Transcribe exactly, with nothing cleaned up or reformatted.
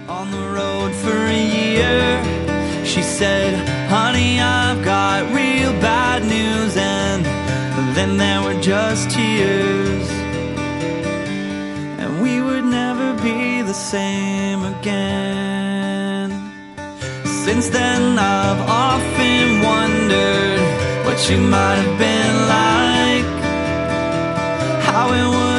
On the road for a year, she said, honey, I've got real bad news. And then there were just tears, and we would never be the same again. Since then I've often wondered what you might have been like, how it would